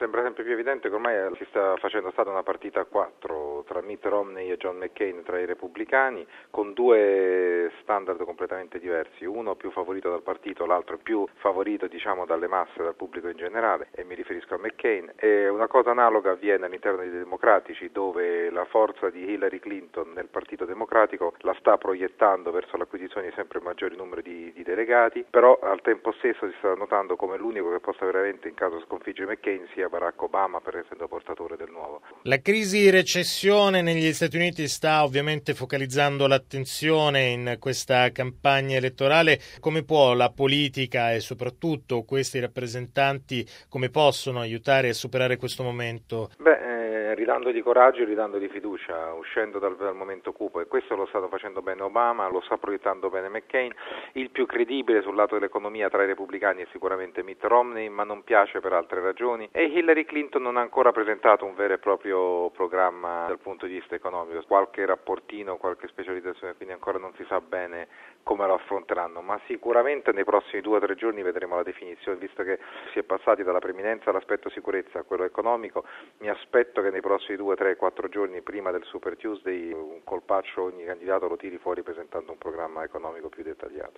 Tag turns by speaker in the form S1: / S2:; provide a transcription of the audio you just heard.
S1: Sembra sempre più evidente che ormai si sta facendo stata una partita a quattro tra Mitt Romney e John McCain, tra i repubblicani, con due standard completamente diversi, uno più favorito dal partito, l'altro più favorito dalle masse, dal pubblico in generale, e mi riferisco a McCain. E una cosa analoga avviene all'interno dei democratici, dove la forza di Hillary Clinton nel Partito Democratico la sta proiettando verso l'acquisizione di sempre maggiori numeri di delegati, però al tempo stesso si sta notando come l'unico che possa veramente in caso sconfiggere McCain sia Barack Obama, per essendo portatore del nuovo.
S2: La crisi recessione negli Stati Uniti sta ovviamente focalizzando l'attenzione in questa campagna elettorale. Come può la politica e soprattutto questi rappresentanti, come possono aiutare a superare questo momento?
S1: Ridando di coraggio e ridando di fiducia, uscendo dal momento cupo, e questo lo sta facendo bene Obama, lo sta proiettando bene McCain. Il più credibile sul lato dell'economia tra i repubblicani è sicuramente Mitt Romney, ma non piace per altre ragioni, e Hillary Clinton non ha ancora presentato un vero e proprio programma dal punto di vista economico, qualche rapportino, qualche specializzazione, quindi ancora non si sa bene come lo affronteranno, ma sicuramente nei prossimi 2 o 3 giorni vedremo la definizione, visto che si è passati dalla preminenza all'aspetto sicurezza a quello economico. Mi aspetto che nei prossimi 2, 3, 4 giorni prima del Super Tuesday un colpaccio ogni candidato lo tiri fuori presentando un programma economico più dettagliato.